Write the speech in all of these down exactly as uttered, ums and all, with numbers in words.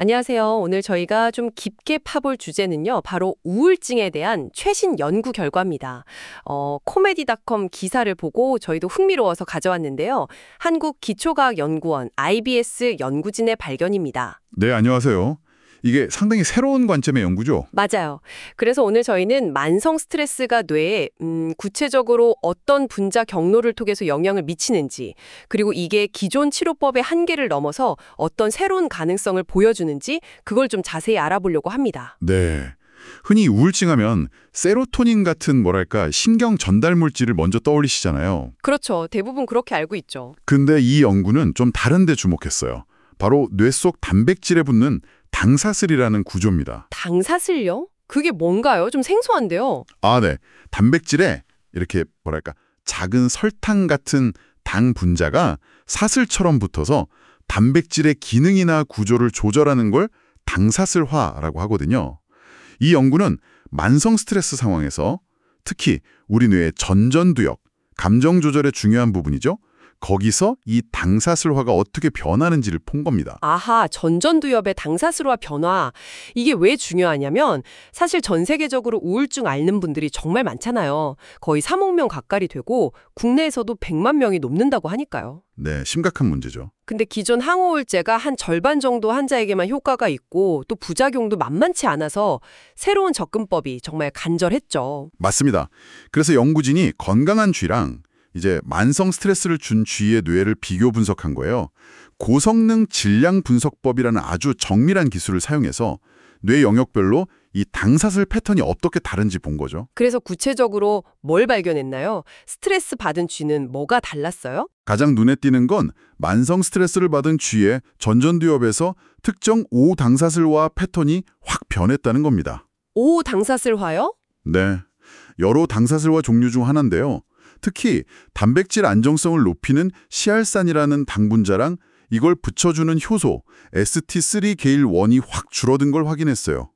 안녕하세요. 오늘 저희가 좀 깊게 파볼 주제는요, 바로 우울증에 대한 최신 연구 결과입니다. 어, 코미디닷컴 기사를 보고 저희도 흥미로워서 가져왔는데요. 한국기초과학연구원 아이비에스 연구진의 발견입니다. 네, 안녕하세요. 이게 상당히 새로운 관점의 연구죠? 맞아요. 그래서 오늘 저희는 만성 스트레스가 뇌에 음, 구체적으로 어떤 분자 경로를 통해서 영향을 미치는지, 그리고 이게 기존 치료법의 한계를 넘어서 어떤 새로운 가능성을 보여주는지 그걸 좀 자세히 알아보려고 합니다. 네. 흔히 우울증하면 세로토닌 같은 뭐랄까 신경 전달 물질을 먼저 떠올리시잖아요. 그렇죠. 대부분 그렇게 알고 있죠. 근데 이 연구는 좀 다른 데 주목했어요. 바로 뇌 속 단백질에 붙는 당사슬이라는 구조입니다. 당사슬요? 그게 뭔가요? 좀 생소한데요. 아, 네. 단백질에 이렇게 뭐랄까 작은 설탕 같은 당 분자가 사슬처럼 붙어서 단백질의 기능이나 구조를 조절하는 걸 당사슬화라고 하거든요. 이 연구는 만성 스트레스 상황에서 특히 우리 뇌의 전전두엽, 감정 조절의 중요한 부분이죠. 거기서 이 당사슬화가 어떻게 변하는지를 본 겁니다. 아하, 전전두엽의 당사슬화 변화. 이게 왜 중요하냐면 사실 전 세계적으로 우울증 앓는 분들이 정말 많잖아요. 거의 삼억 명 가까이 되고 국내에서도 백만 명이 넘는다고 하니까요. 네, 심각한 문제죠. 근데 기존 항우울제가 한 절반 정도 환자에게만 효과가 있고 또 부작용도 만만치 않아서 새로운 접근법이 정말 간절했죠. 맞습니다. 그래서 연구진이 건강한 쥐랑 이제 만성 스트레스를 준 쥐의 뇌를 비교 분석한 거예요. 고성능 질량 분석법이라는 아주 정밀한 기술을 사용해서 뇌 영역별로 이 당사슬 패턴이 어떻게 다른지 본 거죠. 그래서 구체적으로 뭘 발견했나요? 스트레스 받은 쥐는 뭐가 달랐어요? 가장 눈에 띄는 건 만성 스트레스를 받은 쥐의 전전두엽에서 특정 오 당사슬화 패턴이 확 변했다는 겁니다. 오 당사슬화요? 네, 여러 당사슬화 종류 중 하나인데요. 특히 단백질 안정성을 높이는 시알산이라는 당분자랑 이걸 붙여주는 효소 에스티 쓰리 게일 원이 확 줄어든 걸 확인했어요.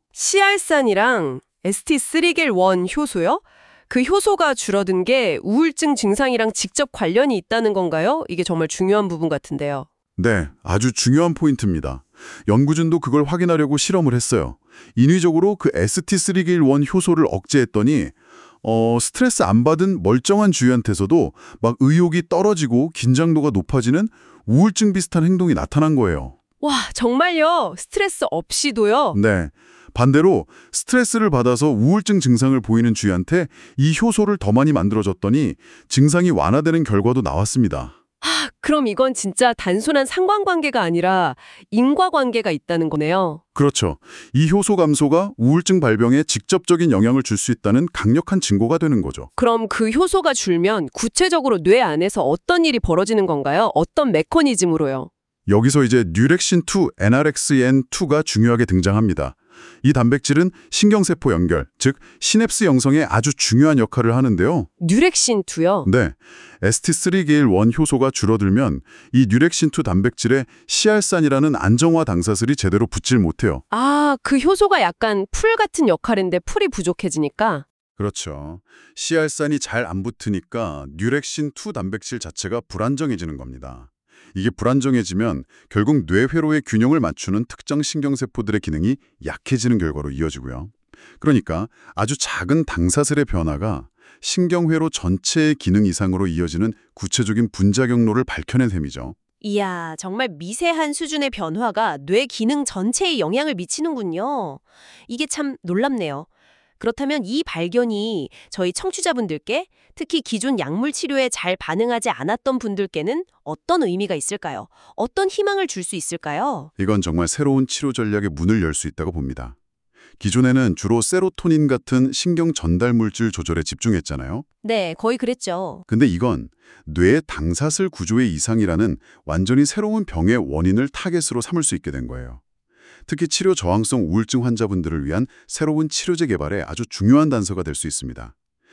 시알산이랑 에스티 쓰리 게일 원 효소요? 그 효소가 줄어든 게 우울증 증상이랑 직접 관련이 있다는 건가요? 이게 정말 중요한 부분 같은데요. 네, 아주 중요한 포인트입니다. 연구진도 그걸 확인하려고 실험을 했어요. 인위적으로 그 에스티 쓰리 게일 원 효소를 억제했더니 어, 스트레스 안 받은 멀쩡한 쥐한테서도 막 의욕이 떨어지고 긴장도가 높아지는 우울증 비슷한 행동이 나타난 거예요. 와, 정말요? 스트레스 없이도요? 네. 반대로 스트레스를 받아서 우울증 증상을 보이는 쥐한테 이 효소를 더 많이 만들어줬더니 증상이 완화되는 결과도 나왔습니다. 하, 그럼 이건 진짜 단순한 상관관계가 아니라 인과관계가 있다는 거네요. 그렇죠. 이 효소 감소가 우울증 발병에 직접적인 영향을 줄 수 있다는 강력한 증거가 되는 거죠. 그럼 그 효소가 줄면 구체적으로 뇌 안에서 어떤 일이 벌어지는 건가요? 어떤 메커니즘으로요? 여기서 이제 뉴렉신 투, 엔알엑스엔 투가 중요하게 등장합니다. 이 단백질은 신경세포 연결, 즉 시냅스 형성에 아주 중요한 역할을 하는데요. 뉴렉신 투요? 네, 에스티 쓰리 게일 원 효소가 줄어들면 이 뉴렉신 투 단백질에 시알산이라는 안정화 당사슬이 제대로 붙질 못해요. 아, 그 효소가 약간 풀 같은 역할인데 풀이 부족해지니까? 그렇죠. 시알산이 잘 안 붙으니까 뉴렉신 투 단백질 자체가 불안정해지는 겁니다. 이게 불안정해지면 결국 뇌회로의 균형을 맞추는 특정 신경세포들의 기능이 약해지는 결과로 이어지고요. 그러니까 아주 작은 당사슬의 변화가 신경회로 전체의 기능 이상으로 이어지는 구체적인 분자 경로를 밝혀낸 셈이죠. 이야, 정말 미세한 수준의 변화가 뇌 기능 전체에 영향을 미치는군요. 이게 참 놀랍네요. 그렇다면 이 발견이 저희 청취자분들께, 특히 기존 약물 치료에 잘 반응하지 않았던 분들께는 어떤 의미가 있을까요? 어떤 희망을 줄 수 있을까요? 이건 정말 새로운 치료 전략의 문을 열 수 있다고 봅니다. 기존에는 주로 세로토닌 같은 신경 전달 물질 조절에 집중했잖아요. 네, 거의 그랬죠. 근데 이건 뇌의 당사슬 구조의 이상이라는 완전히 새로운 병의 원인을 타겟으로 삼을 수 있게 된 거예요. 특히 치료 저항성 우울증 환자분들을 위한 새로운 치료제 개발에 아주 중요한 단서가 될 수 있습니다.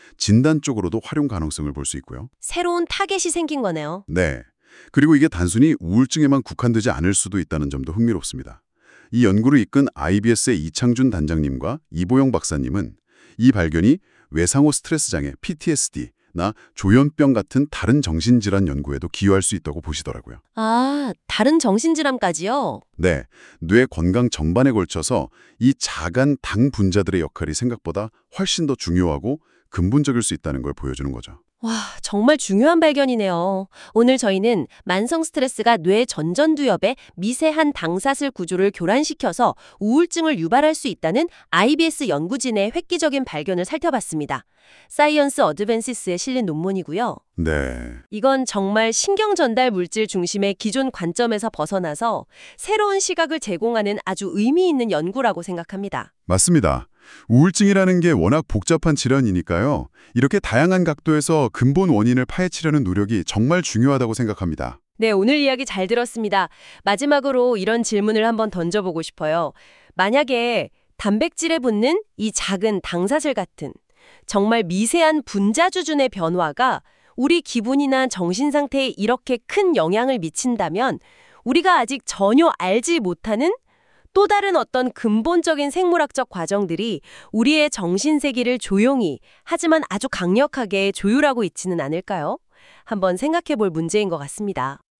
진단 쪽으로도 활용 가능성을 볼 수 있고요. 새로운 타겟이 생긴 거네요. 네. 그리고 이게 단순히 우울증에만 국한되지 않을 수도 있다는 점도 흥미롭습니다. 이 연구를 이끈 아이비에스의 이창준 단장님과 이보영 박사님은 이 발견이 외상후 스트레스 장애 피티에스디, 조현병 같은 다른 정신질환 연구에도 기여할 수 있다고 보시더라고요. 아, 다른 정신질환까지요? 네, 뇌 건강 전반에 걸쳐서 이 작은 당 분자들의 역할이 생각보다 훨씬 더 중요하고 근본적일 수 있다는 걸 보여주는 거죠. 와, 정말 중요한 발견이네요. 오늘 저희는 만성 스트레스가 뇌 전전두엽의 미세한 당사슬 구조를 교란시켜서 우울증을 유발할 수 있다는 아이비에스 연구진의 획기적인 발견을 살펴봤습니다. 사이언스 어드밴시스에 실린 논문이고요. 네, 이건 정말 신경 전달 물질 중심의 기존 관점에서 벗어나서 새로운 시각을 제공하는 아주 의미 있는 연구라고 생각합니다. 맞습니다. 우울증이라는 게 워낙 복잡한 질환이니까요. 이렇게 다양한 각도에서 근본 원인을 파헤치려는 노력이 정말 중요하다고 생각합니다. 네, 오늘 이야기 잘 들었습니다. 마지막으로 이런 질문을 한번 던져보고 싶어요. 만약에 단백질에 붙는 이 작은 당사슬 같은 정말 미세한 분자 수준의 변화가 우리 기분이나 정신 상태에 이렇게 큰 영향을 미친다면 우리가 아직 전혀 알지 못하는 또 다른 어떤 근본적인 생물학적 과정들이 우리의 정신세계를 조용히 하지만 아주 강력하게 조율하고 있지는 않을까요? 한번 생각해 볼 문제인 것 같습니다.